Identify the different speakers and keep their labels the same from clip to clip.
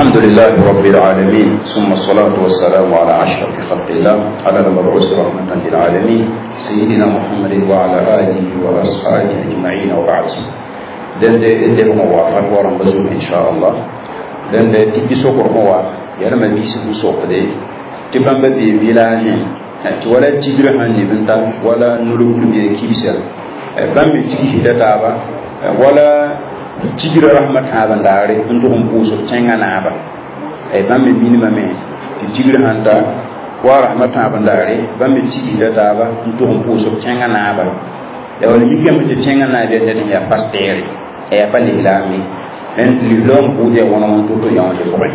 Speaker 1: الحمد لله رب العالمين ثم الصلاة والسلام على أشرف خلق الله على المبعوث رحمة للعالمين سيدنا محمد وعلى آله وأصحابه أجمعين وبعد دende موافق ورم بزوم إن شاء الله دende تيجي سوكر موا يرمى بيس بسوكده تبان بدي بيلاهين ولا تجرهن بنتا ولا نلوك بيكيسر بامي تيجي دتابا ولا تجري رحمة هذا داري أنتم بوسو تنغنا ay bambe minima me ti jigre handa wa rahmatan abandare bambe tigi da daba to on puso cenga na ba ya wala yigam te cenga na be de ya pastere e ya pali lami en li lom bu de wona on to yon de point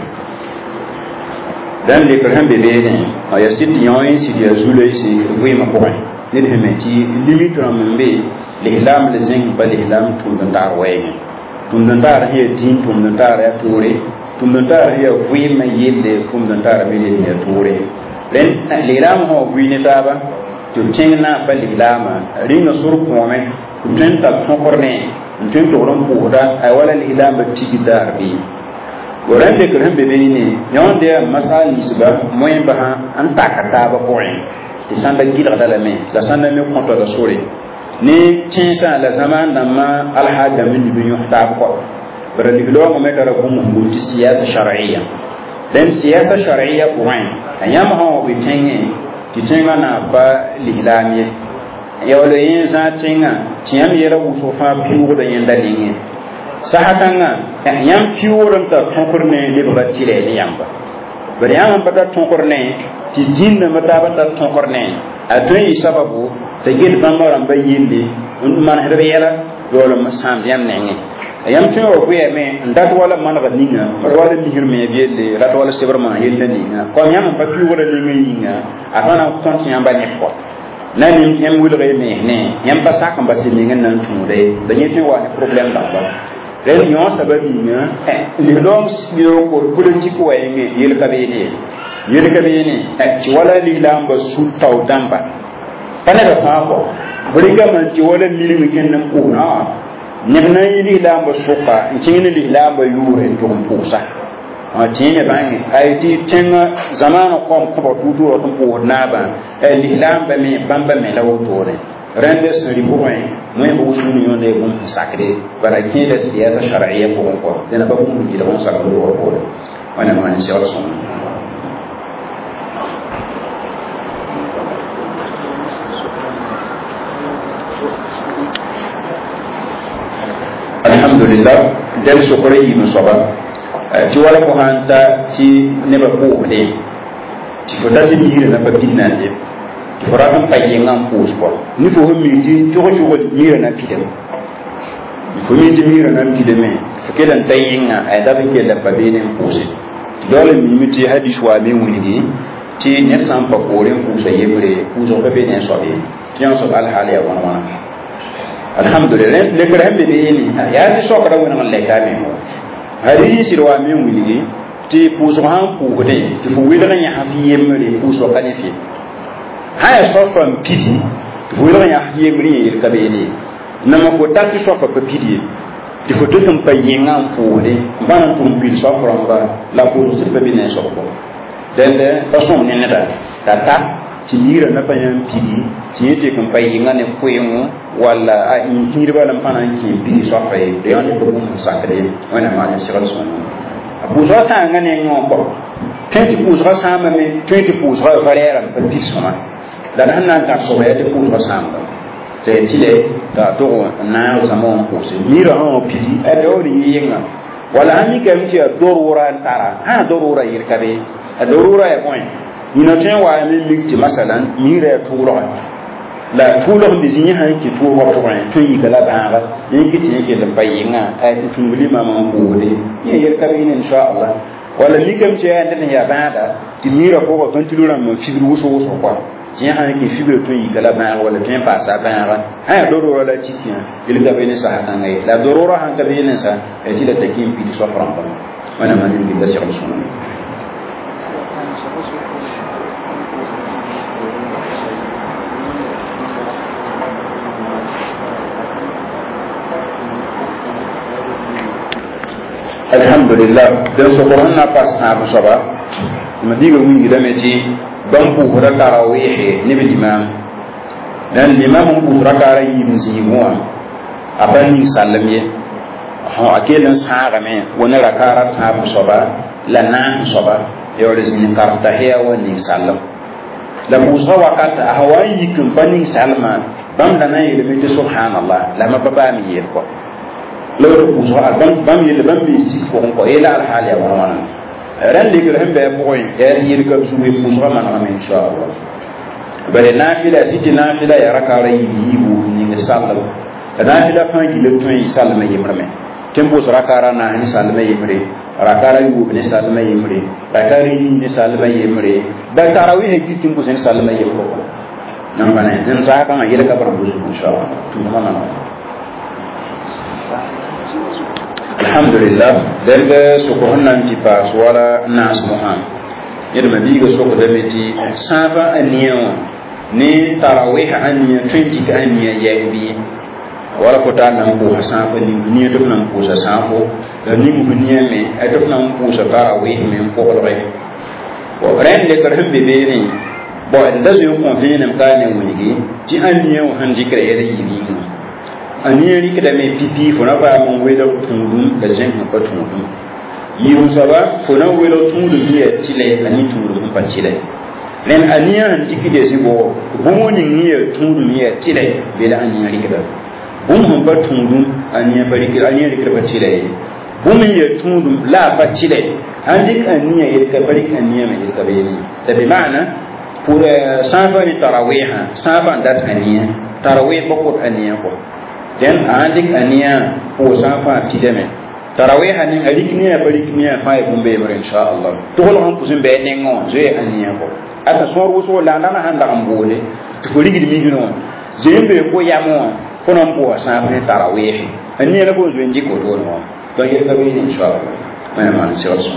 Speaker 1: dan le ko hambe be ne ya siti yon si dia zule si wi ma point ne de me ti limite ram be le lam le zing ba le lam tum dan dar he din tum dan dar ya tore tumdontar ya vima yelle tumdontar bele ya tore len liram ho vini taba to tingna balilama ringa sur kome tenta tokorne tento ron puda ay wala lilam tigidar bi gorande ko hambe be ni yonde masali suba moyen ba an takata ba koen ti sanda gidra dala me la sanda me konto da sore ni tinsa la zaman namma al hada min bi yuhtab ko برد لو ما ترى بوم سياسة شرعية لأن سياسة شرعية قوين أيام هو بيتينه تيجينا نبى لهلامية يقول إنسان تيجينا تيام يرى وصفا بيور يندلينه ساعتنا أيام بيور أنت تنكرني لبغتي له يامبا بريان بتا تنكرني تيجين متى بتا تنكرني أتوني سببه تجد بامر أم بيجيني ونمان هربيلا دولة مسام يامنه yam tin ro kuya me ndat wala man ga ninga wala mihir me bielle rat wala sebar ma yella ninga ko yam pa pi wala ninga afana ko ton yam ba ne ko nani yam wul ga me ne yam pa sak ba se ninga nan tun de da nyete wa problem da ba ren nyo sababi nga li long yo ko politique wa yenge yel ka be ne ci wala li lamba su taw damba pane da fa ko buriga man ci wala li mi ken ko na nebna yili lamba suka ngini li lamba yure to pusa a tine bangi ay ti tenga zamana kom ko tutu to ko naba li lamba me bamba me lawo tore rende suri boy moy bo sunu yonde bum sakre para kila siyasa shar'iyya ko dena ba mu jira on sakro ko wana man inshallah alhamdulillah del sokore yi musoba ti wala ko hanta ti ne ba ko de ti fota ti yire na papi na de ti fora kan pa yenga pos ko ni fo mi ti to ko yire na pidem fo mi ti yire na pidem fo ke dan tayinga ay da be ke da papi ne pos dole mi ti hadis wa me wuni ti ne sam pa ko ren pusa yebre puso papi ne so be ti on so al haliya wana alhamdulillah le graham be ni ya ti so kada wona le ka me hari sirwa me wuli ti puso han pu de ti fu wi da nya hafi yemre puso ka ne fi ha ya so from piti ti fu wi da nya hafi yemre yir ka be ni na ma ko ta ti so fa piti ti fu to tum pa yenga pu de bana tum bil so from ba la pu sir be ne so ko dende ta so ne ne da ta ti yira na panyan pidi ti yete kan payi ngane kwemu wala a injiri bala mpana ki bi so fa e de on ko mun sakre wana ma ni sira so no abu zo sa ngane ngombo 20 pousa sa ma me 20 pousa valera pa ti so ma da nan na ta so ya de pousa sa ma te ti le da to na sa mo ko se yira on pidi e de o ni yinga wala ani ka mi ti dorura tara ha dorura yirkabe dorura e point ina tin wa ne likti masalan mira ya tura la tura bi zinya ha ki tura ko to yi kala ba ne ki tin ke da bayina ai tun buli ma man ko de ya yar ka bin insha Allah wala likam ce ya da ya bada ti mira ko ko kan tilura mo fibru wuso ko tin ha ki fibru to yi kala ba wala tin pa sa ba ha dororo la cikin ilga bin sa kan ai la dororo han ka bin sa ya ci da takin bi so fram ba wana man ni da shi sunan alhamdulillah dan sokoron na pas na bu soba madiga wingi da meti ban bu hura tarawih ni bi imam dan imam bu rakara yi binzi muwa abani sallamiye ha akelan saga me wona rakara ta bu soba la na soba yo de sin karta hiya woni sallam la bu soba wakata hawayi kum bani salma bam da na yi de subhanallah la ma baba mi yel ko لو وصار بام يلبام بيستيك كون قيل على حال يا ورمان ران ديك رهم بيبوي يعني يركب سوي وصار ما إن شاء الله بل نافلة سيت نافلة يا ركالي يجيبو من السالم نافلة فان كيلوتين يسالم يمرمه كم بوس ركارا نهني سالم يمري ركارا يبو بن سالم يمري ركاري ني سالم يمري بتراوي هيك كم بوس سالم يمرو نعم نساء كان يركب بربوس إن شاء الله تمام alhamdulillah daga sukuhannan ti pas wala nas muhan yirma diga sokko demeti safa aniyo ni tarawih aniyo 20 ka aniyo yabi wala fota nan ko safa ni to nan ko sa safo ni mu niya me to nan ko sa tarawih me ko re ko ren de ko hembe be ni bo ndazo yo convene ka ne wonigi ti aniyo han jikra yere yibi aniyari kada me pipi fona ba mun wela tundum da jen ko tundum yiru saba fona wela tundum ya tile ani tundum pa tile len aniya dikide sibo bomoni ni ya tundum ya tile bela aniyari kada bum ba tundum aniya bari kira aniyari kada pa tile bum ya tundum la pa tile andik aniya ya ka bari aniya me ka beni da bi maana pour safa ni tarawih safa dat aniya tarawih bokot aniya ko den andik aniya po safa tideme tarawih hanin alikniya barikniya fa ibumbe bar inshallah to hol on kusin be nengo je aniya ko ata sor wuso la nana handa ambole to ko ligi mi dino zembe ko yamo ko non po safa tarawih aniya ko zo ndi ko do no to yel ka be inshallah mana man sirso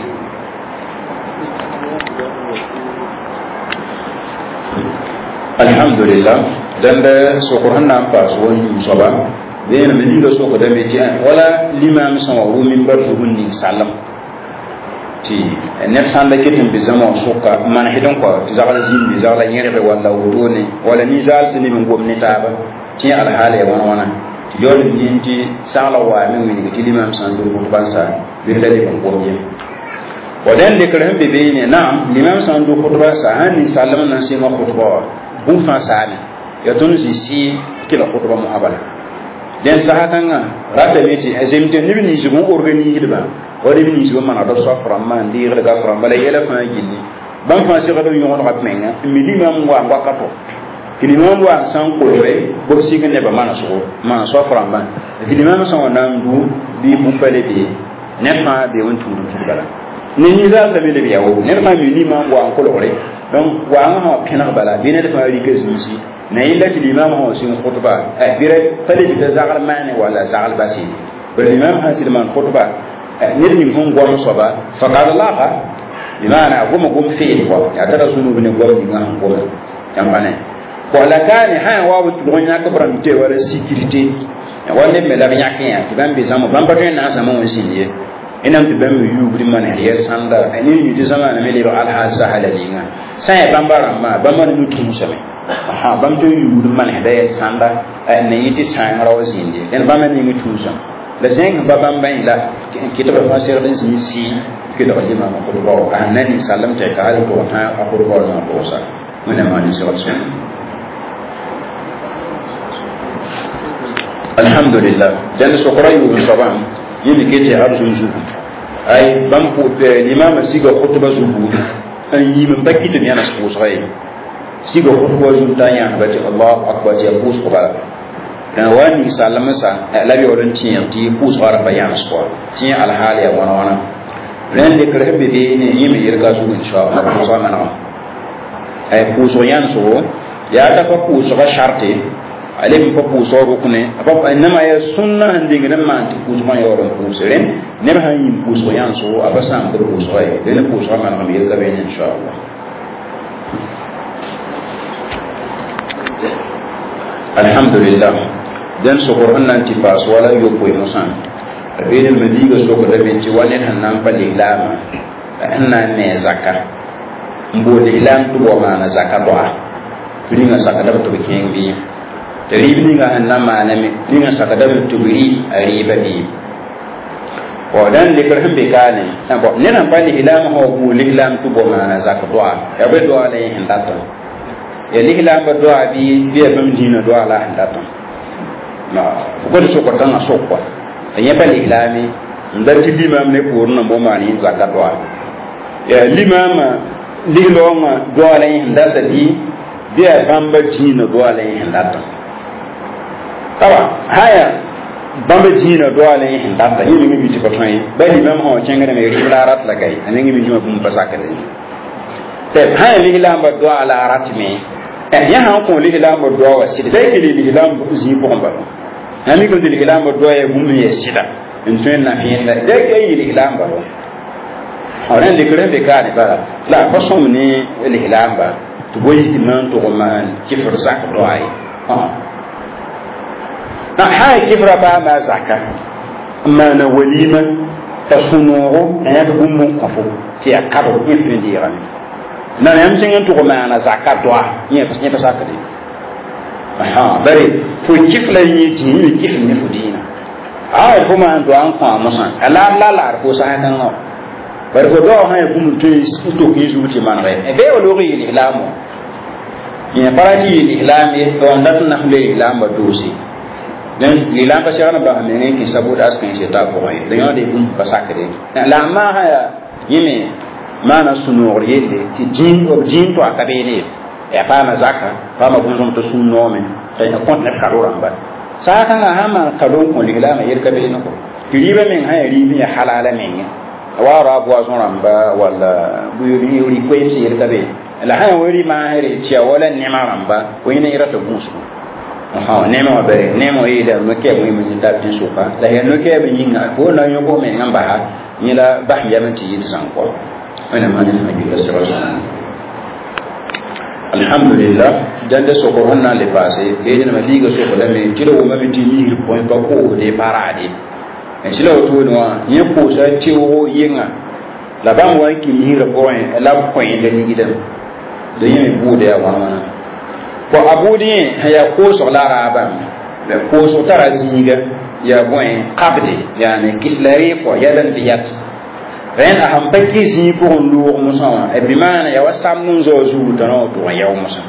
Speaker 1: alhamdulillah dan da sokoran nan pas woni soba den me diga soko da me tian wala limam sama rumin bar su hunni sallam ti ne sanda kitin bi zama soka man hidon ko ti zagala zin bi zagala yere wala wurone wala ni zal sini min gomni taba ti al hale wana ti yol ni ti sala wa min ni ti limam sandu ko bansa bi dali ko gomni wadan de kare be be ne na limam sandu ko bansa hani sallam nan sima khutba bu fa sani ya tun si kila khutba muhabala den sahatanga rata meti azimte ni ni jibu organi hidba wala ni jibu mana do safra man di ga fra bala yela fa gini ban fa si gado yon rat menga mi di mam wa wakato kini mam wa san ko re bo si gane ba mana so ma safra man kini mam san wana ndu bi bu pale bi ne fa be won tundu bala ni ni za sa be le biawo ne fa mi ni mam wa ko re donc wa ma pina bala bi ne fa ri ke zinsi na illa ki imam ho sin khutba dire fali bi zagal mane wala zagal basi bil imam hasil man khutba nirni hon gom soba fa qala allah imana gom fi ko ya tara sunu bin gom ni ngam gom yambane ko la kane ha wa bu do nya ka bram te wala sécurité wala me la nya kiya ban bi zamu ban pato na sama won sinje inam ti ban yu bri man ya sanda ani ni ti sama na me le al hasahala linga sai ban barama ban man mutum sami ha bam to yu man hada sanda ne yiti san rawazi inde en bam ne mi tusa la zeng babam ban la kitaba fasir din si kitaba lima ko ko anani sallam ta ka hal ko ha akhur ko na ko sa mana ma ni sallallahu alhamdulillah dan sokray yu sabam yini kete arjun ju ay bam ko limam siga khutba zubu an yi min bakita ne ana so sai siga khutba zu tanya ba ta Allah akbar ya pus ko ba kan wani sallama sa labi wadan tiyan ti pus fara bayan so tiyan alhali ya wana wana ran de kare be ne yi mi irka su insha Allah ko sa mana ay pus yan so ya ta fa pus ba sharte alim fa pus ro kune apa inma ya sunna hande ngam man ti pus ma yoron pus ren ne ba yin pus yan so abasa am ko pus ay de ne pus ma na mi irka be insha Allah alhamdulillah dan sokor annan ti pas wala yobbo musan benen madiga so ko da ben ci wanen nan pa lilama anna ne zakka mbo lilam to bo mana zakka do linga zakka da to kengi de linga nan mana me linga zakka da to biri riba di o dan de ko be kane bo ne nan pa lilam ho bu lilam to bo mana zakka do ya be do ala hin dato ya lilam ba do bi bam dina do ala hin dato na ko so ko tan so ko ya pa lilami ndati limam ne pour na bo mani zakka do ya limama lilonga do ala hin data di biya bamba jina do ala hin data tawa haya bamba jina do ala hin data ni mi biti ko tan ba limam ho cengere me ribla rat la kay anengi mi juma bum pasakale te haya lilamba do ala rat me ya han ko lilamba do wa sidi be ke lilamba zi bomba ami ko lilamba do ya bum ye sida en na hinda de ke lilamba do oran de kare be kare ba la façon ni lilamba to boyi man to man kifr sak do ay na hay kifra ba ma zakka ma na walima tasunu ya to bum ko fo ti akado infindira na yam singen to ma na zakka do ni pa sakka de bari fo kifla yi ti ni kifla ni fudina ay ko ma do an ko masan ala la ko sa kan no bari ko do ha bum to ki zuti man re e be o lo ri islamu ni parati islami to ndat na le islam dosi dan lilam ka shara ba ne ki sabu da askan shi ta ko ai dan yode bum pasakre la ma ha yimi mana sunur yele ti jin to akabele e pa na zakka pa ma bum to sunno men tay ko ne karura ba sa kan ha ma kalon ko islama yer kabele no ko kiribe men ha yari mi halala men wara bua ramba wala buyuri yuri ko yesi yerkabe la ha wori ma here tia wala nema ramba ko ina ira to busu nema be nemo ida no ke mo mi ta tin sofa la ya no ke be yinga ko na yo ko me ngamba ha ni la bah yamati yidi san ko ina ma ni ma gila sura alhamdulillah jande so ko honna le passé be ni ma liga so ko la me tiro mo mi ti ni point ba ko de parade sila wato no ye ko sa ciwo yinga la ban wa ki hira ko en la ko en da ni gidan da yin bude ya wa mana ko abudi ya ko so la raba da ko so taraziga ya boen qabdi yani kislari ko yadan biyat ren aham baki zi ko ndu musa e bi mana ya wasam nun zo zu da no to ya musa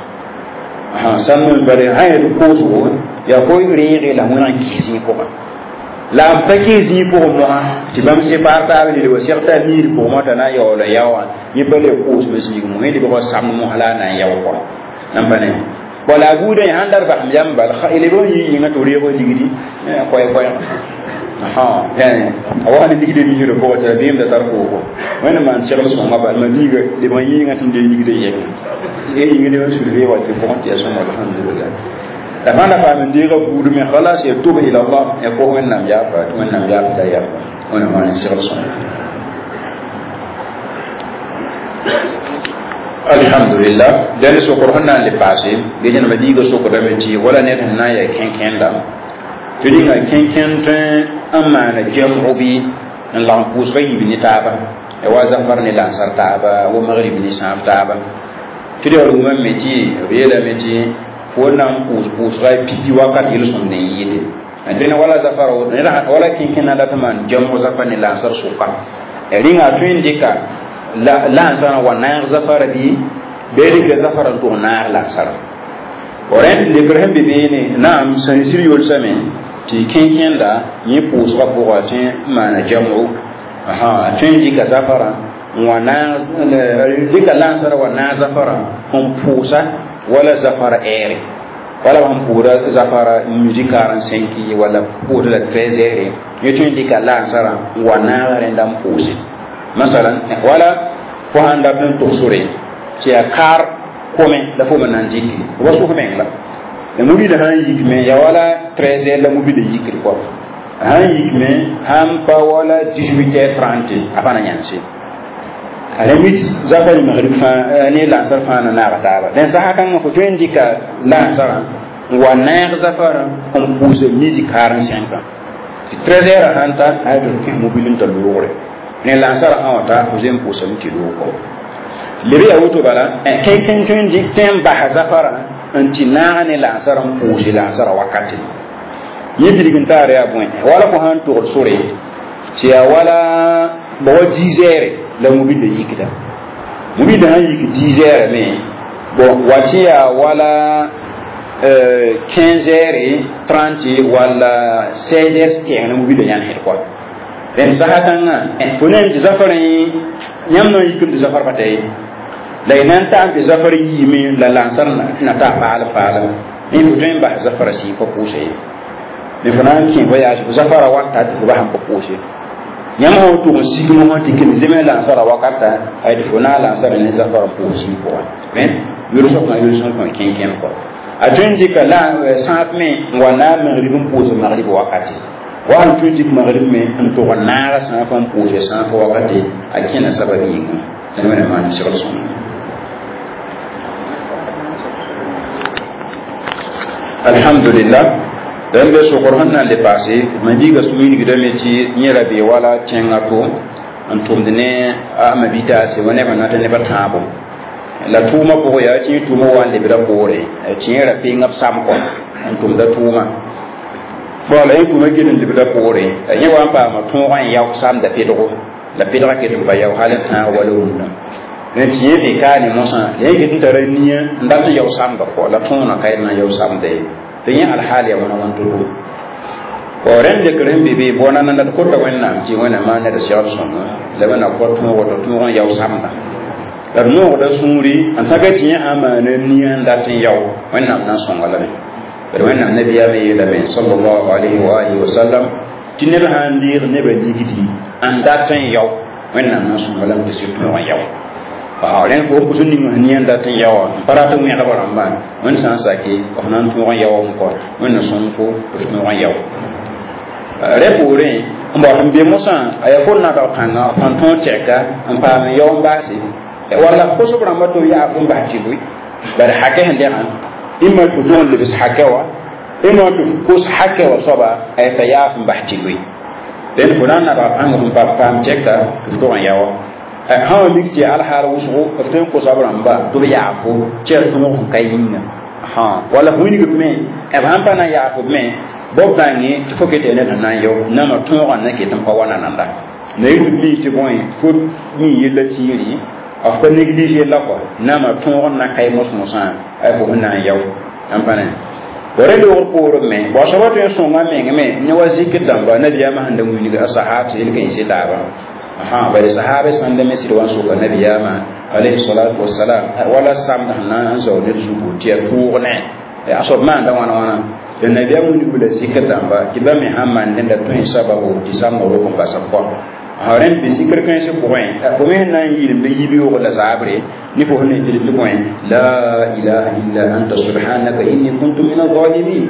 Speaker 1: samun bare hayar ko so ya ko ri la mun ki zi ko ba la paki zi pour moi ti bam se parta ni le certain mille pour moi tana yo la yawa ni pele ko so zi mo ni ko sam mo hala na yaw ko nambane wala gude handar ba yam bal khaile bo yi nga to rego digidi ko yani awani digidi ni hiro ko ta dim da tarko ko wena man se so ma ba ma diga de mo yi nga tinde digidi yek e yi ngi de sur le wa ti ko ti aso alhamdulillah tamana fa min diga budu me khalas ya tuba ila Allah ya ko wannan ya fa wannan ya fa ya wannan ma ni sir sun alhamdulillah dan so qur'ana le passé gejana ma diga so ko dame ci wala ne tan na ya ken da tudinga ken tan amana jamu bi en la pus bayi bi ni taba e wa zafar ni la sar taba wa maghrib ni sam taba tudio ru mam meti yela meti wonam pus rai piti wakat ilsum ne yide andena wala zafara wala kin na da man jamu zafar ni la sar suka ringa twin dika la sar wa na zafara bi beri ga zafara to na la sar oren de grem bi ne nam san siriyol same ti kin da ni pus wa ko watin mana jamu twin dika zafara wa na dika la sar wa na zafara kun pusa wala zafara ere wala ham pura zafara musique 45 wala pura 13 ere yeto indika lansara wana rendam pusi masalan wala ko handa ben to sore ci akar kome da fo manan jiki wasu ko men la e muri da han yikme ya wala 13 la mubi de yikri ko han yikme ham pa wala 18h30 apana nyansi alamit zakari maghrib fa ne la sar fa na rataba dan sa kan ko to indika la sar wa na zafara on puse midi 45 13h hanta ay do fi mobilin to lore ne lansara awata ko jem po sam ti loko lebe ya wuto bala ken tun di tem ba hazafara anti na ne lansara po si lansara wakati yidri bin tare ya bon wala ko han to sore ci ya wala bo jizere la mobil de yikita mobil de han yiki jizere me bon wati ya wala 15h 30 wala 16h qui est mobile yan het quoi ben sahatan en ponen zafari nyamno yikum zafar batay lay nan ta be zafari yimi la lansar na ta pala ni poten ba zafar si ko pousse ni fana ki voyage zafara wakta ko ba ham ko pousse nyamno to sigmo mo tikin zeme lansar wakata ay de fona lansar ni zafar pousse ko ben yoro so ko ken ko ajundi ka la saatme wana maghribun pose maghrib wakati wa ajundi maghrib me to wana sa fam pose sa fa wakati akina sababi ngi tanwana ma ni shirul sunna alhamdulillah dan be so qur'an le passé mandiga sumini gidame ci nyera be wala tenga to antum dine amabita se wane banata ne batabo la tuma ko ya ci tuma wande bi da bore ci ra pe ngap sam ko antum da tuma bo la yi tuma gidin bi da bore ya wa ba ma tuma wan ya sam da pe do la pe da ke do ba ya halan ta wala wonna ne ci yi ka ni musa ya gidin da raniya nda ta ya sam da ko la tuma kai na ya sam da yi al hali ya wana wan to ko ren de kren bi bona nan da ko da wannan ci wana ma na da shawar sunna da bana ko tuma wato tuma ya sam da dar no da suri an taga tiya amana niyan da tin yaw wannan nan son wala ne dar wannan nabi ya mai da ben sallallahu alaihi wa alihi wasallam tinir handir ne be digiti an da tin yaw wannan nan son wala da su to yaw fa ren ko ku sunni niyan da tin yaw parata mu ya baran ba wannan san sake wannan to yaw ko wannan son ko to yaw repore mbo hambe musa ayakon na da kana panton cheka am pa me yaw mbasi wala ko sobra mato ya ko mbati lui bar hake hande an imma ko don le bis hakawa imma to ko hakawa soba ay ta ya ko mbati lui den ko nan na ba an ko ba pam cheka to to yawa ha mikti al har wusu ko ten ko sobra mba to ya ko cer ko ko kayinna ha wala huni ko me e ban pa na ya ko me bo tangi to ko kete ne nan yo na ma to wan na ke tan pa wana nan da ne yi ti boy fo ni yella tiri a ko négligé la quoi nama ton na kay mos mosan ay ko na yaw ampane bore do ko me bo so wato so ngame ngame ni wazikir damba nabiya ma handa mu ni ga sahabati il kan sai daba aha bare sahabe san da mesir wan so ga nabiya ma alayhi salatu wassalam wala sam na an zo ne su ko tiya ko ne aso ma da wana da nabiya mu ni kula zikir damba kiba me hamman da tun sababu tisamo ro ko pasa ko haren bi sikr kan se point ko men nan yirim de yibi o la sabre ni fo ne de point la ilaha illa anta subhanaka inni kuntu minadh dhalimin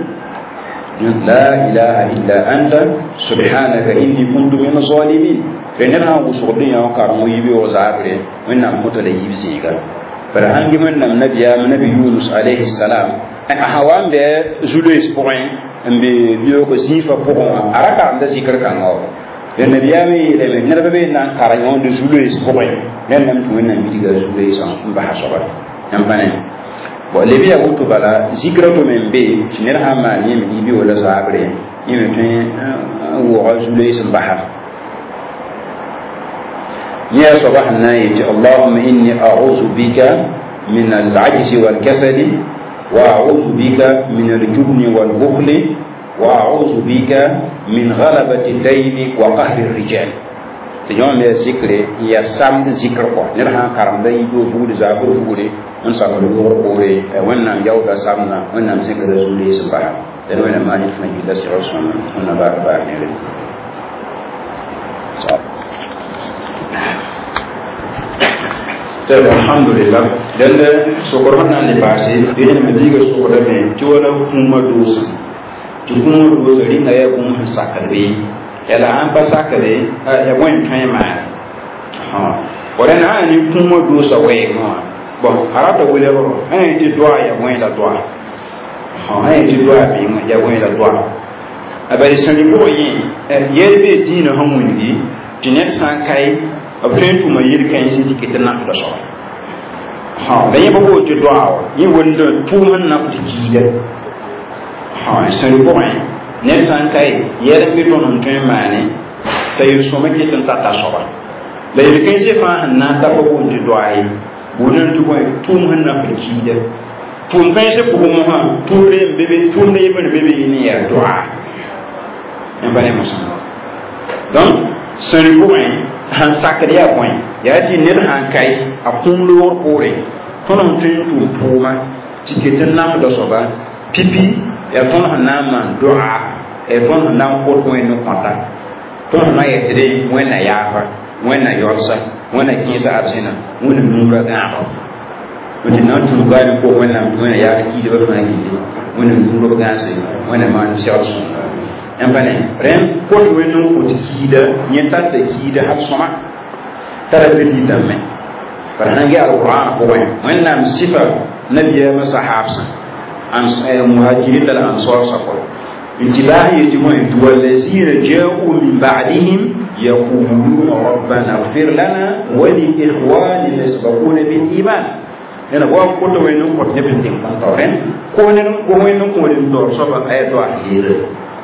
Speaker 1: la ilaha illa anta subhanaka inni kuntu minadh dhalimin kenen ha usudin ya karamo yibi o sabre wannan muto da yibi siga par hangi men nam nabiya nabi yunus alayhi salam hawan be jules point mbe biyo ko sifa pour araka anda sikr kan ngaw den nabiyami le ne rabe nan karayon de jules ko bay nen nam to nan bidiga jules san ba hasaba nan bane bo le biya wuto bala zikrato men be tinir hama ni mi bi wala sabre ni me tin wo jules ba ha ya subhana ya allahumma inni a'udhu bika min al-'ajzi wal kasali wa a'udhu bika min al-jubni wal bukhli وأعوذ بك من غلبة الدين وقهر الرجال تجمع من الذكر يا سام ذكر قا نرها كرام ده يجو بود زابر بودي من سامر بودي وين يودا سامنا وين ذكر رسول سبحانه تنوين ما نفهم إلا سرسون ونبار بار نيل الحمد لله دل سكرنا لباسي دين مديك سكرنا جوانا هم دوس tukun do ringa ya kun sakare yala an pa sakare ya wen tema ha ora na ni kun mo do sa we no bo arata wele ro ti doa ya wen la doa ha ti doa bi ya wen la doa abali sani bo yi yelbe dina hamundi tinet san kai abrentu ma yir kan yin dike tan na da so ha da yaba bo ti doa yi wanda tuman na ku jida ha sani bo yi ne san kai yelbe to non tun mane tayi so ma ke tan ta so ba la yir kan se fa na ta bo ti doa yi bonan tu ko tuman na ku jida tun kan se ko mo ha tun re bebe tun ne bebe ni ya doa en bane musa donc sani bo yi han sakriya point ya ti ned han kai a kumlor pore tonon tin tu puma tiketin nam do soba pipi ya ton hanama doa e ton hanam ko ko en konta ton na yetere wena yafa wena yorsa wena kinsa absina wena numra ga wani na tu gari ko wena yafa ki do na ki wena numra ga sai wena man sharsu en bane ren ko wenu ko tikida nyenta de kida hat soma tara de ditamme par hangi alquran ko wen nam sifa nabiya masahabsa an muhajirin dal ansar saqo intibahi yajmun walazina ja'u min ba'dihim yaquluna rabbana ighfir lana wa li ikhwanina sabaquna bil iman ena ko ko to wenu ko nebin tim kan tawren ko ne ko wenu ko len do soba ayato ahira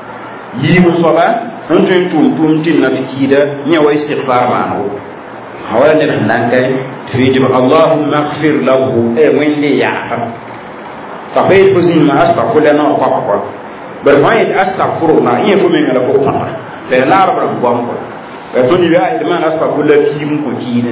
Speaker 1: yi musoba ntun tum tin na fikida nya wa istighfar ma'ahu hawala ne nan kai trijib allahumma ighfir lahu wende ya fa bayt buzin ma astaghfir lana wa qaqa bar fa'id astaghfirullah iya ko men ala ko fa fa la rabb ko ko to ni ya ilman astaghfirullah ki mun ko kina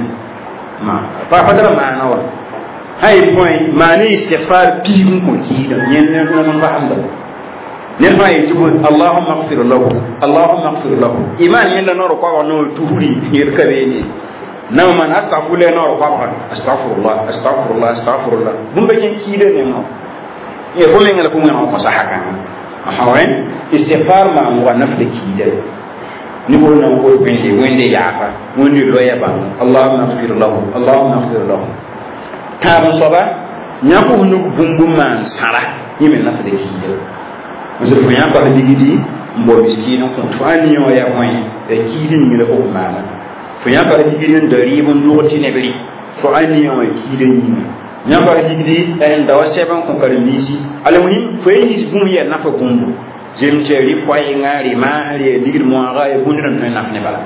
Speaker 1: ma fa fadara ma'ana wa hay point ma'ani istighfar ki mun ko kina nyen ne ko man ba anda nirma yijibun allahumma ighfir lahu allahumma ighfir lahu iman yenda noro ko no tuhuri yirkabe ni naw man astaghfirullah noro ko astaghfirullah astaghfirullah astaghfirullah bumbe ken kide ne no e ko men ngala ko ngam ko sahaka hawen istighfar ma mo nafle kide ni ko na ko wende yafa wonde loya ba allahumma ighfir lahu allahumma ighfir lahu ta ba soba nyako nu bumbum man sara yime nafle kide musul ko yamba digidi mbo miskino ko fani yo ya moy e kidin mi la ko mala fo yamba digidi dari bon loti ne bari fo ani yo kidin ni yamba digidi en da waseban ko kar misi alamuhim fo yi bum ya nafa bumbu jem jeri poy ngari ma ali digid mo ga e bunran tan nafne bala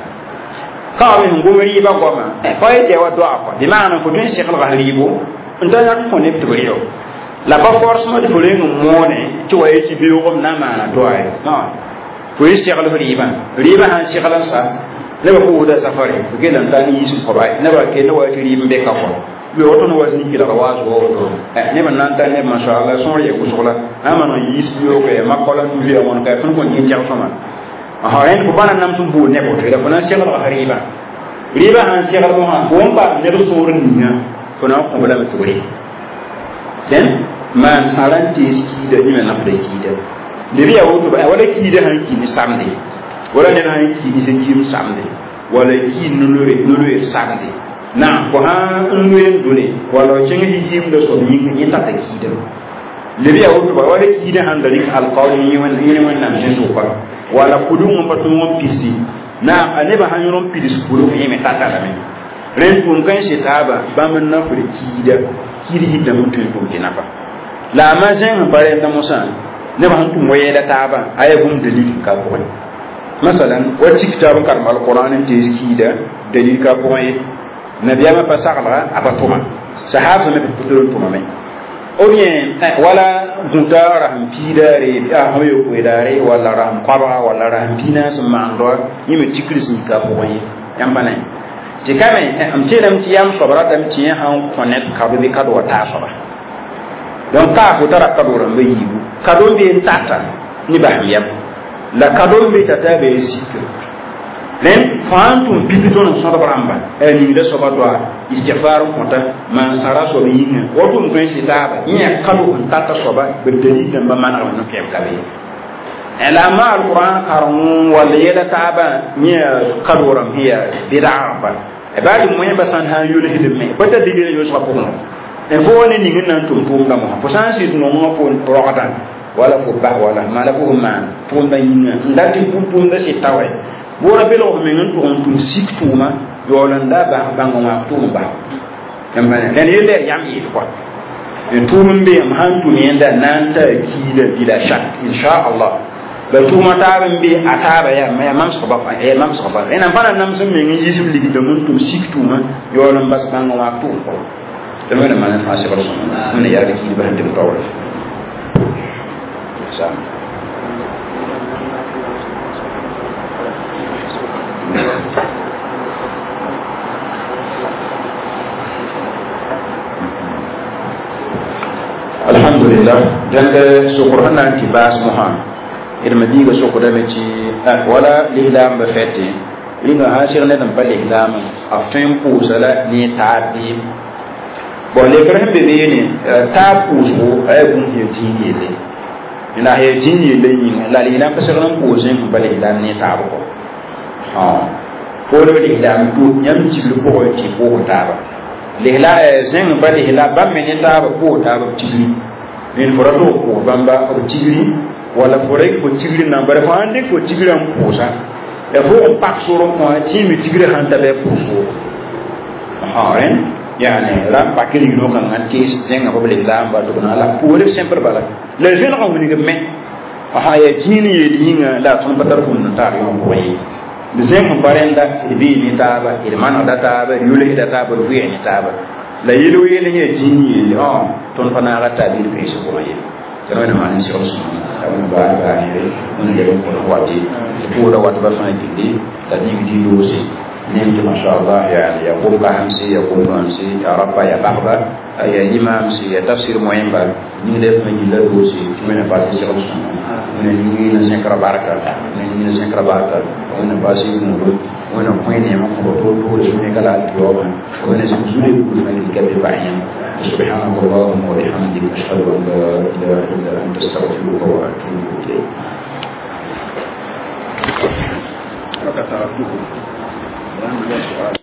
Speaker 1: ka be ngomri ba ko ma e poy je wa do ko di maana ko dun shekh al-ghalibo ndana ko ne turiyo la ba force mo de fole ngone to waye ci biyo ko na mana to ay no fo yi shekh riba han shekh al-sa ne ba ko da safari ko ke dan tan yi su ko bay ne ba ke no wa ci riba be ka ko be woto no wasi ki la wazo woto ne man nan tan ne masha Allah son ye ko sola amano yi su biyo ko e makola tu biyo mon ka fun ko ni jaw fama ha en ko bana nam sum bu ne ko te da bana shekh riba han shekh al-ha ko ba ne do sorin ni ko na ko bala me den man salanti ski da ni na da ki da diri ya wuto ba wala ki da hanki ni samde wala ne na hanki ni se ki samde wala ki nulure samde na ko ha nulure dole wala cin hijim da so ni ta ta ki da diri ya wuto ba wala ki da handali alqawli ni wannan shi so ba wala kudum ba tun pisi na aneba hanyoron pidis kulu ni me tata la me ren kun kan shi taba ba man na furi kida kiri da mutum ko dina fa la mazin bare da musa ne ba hantu moye da taba ayabum dalilin ka ko masalan wacce kitabun karmal qur'anin te kida dalil ka ko nabiya ma fasakala abatuma sahaba me tutulun tuma me o bien wala gudara hampidare a hoyo ko dare wala ram qaba wala ram pina suma ndo yime tikris ni ka ko yambana ti kame am tiram ti yam sobra tam ti han connect ka be ka do ta soba don ka ko tara ka do ran be yibu ka do be tata ni ba yam la ka do be tata be sikir len fantum bibito no soba ramba ni da soba do istighfar ko ta man sara so be yin o dum ko sitaba nya ka do tata soba be dalil dan ba mana no kem ka be الأمر القرآن كرم والليلة تعبا نيا كدورم هي بدعة بعد ما يبصن هاي يله دمه بدأ دليل يوسف كونه نقول إن نحن نتوم دمه فسان سيد نوما فون برادان wala fo ba wala mala ko ma tunda yinga ndati tunda se tawe bora belo me ngon to on siktuma yolanda ba bangoma tumba yamba dan yele yam yi ko tumun be am han tumi yanda nan ta kila bila shak insha Allah ba tuma taben be ataba ya mam so ba mam so ba ina bana nam sun me ngi yisum ligi da mun to siktuma yolan bas bangoma tumba tamana man fa se rasul mun ya ri ki ba hande tawra sa alhamdulillah jande sukurana ti bas mohan irmadi ga sukura me ci wala lihlam ba fete linga hasir ne dan pale lihlam afin pusala ni tabi bo le kare be ne ta pusu ay bun ye jinni le ina he jinni le ni la lihlam ka sirran pusin pale lihlam ni tabu ko ha polo lihlam tu nyam ci lu ko ci ko taba lihla zeng ba lihla ba me ni taba ko taba ci min forato ko bamba ko tigri wala forai ko tigri na bare fande ko tigri am posa e fo on pak soro ko ti mi tigri han tabe poso ha yani ram pakeli no kan anti zenga babele la ba to na la pour sempre bala le jeune ko ni me ha ya jini ye linga la ton batar kun ta yo ko yi de zenga barenda ibi ni taba irmana data ba yule data ba ruye ni taba la yelo yele nye jini ton fana rata bi pe so ko ye kana na man shi rasul kana ba ba ni mun de ko wati ko da wat ba fa ni da ni di do si nem to mashallah ya ko ba hamsi ya ko hamsi ya rabba ya bahba ya imam si ya tafsir muhimba ni def ma ni la do si mena ba si rasul ni na sekra baraka ni na sekra baraka ni ba si mu wana mwene mako to ne kala tuwa wana zuri kuna nikabe bayan subhanallahu wa bihamdihi ashhadu an la ilaha illa anta astaghfiruka wa atubu ilayk rakata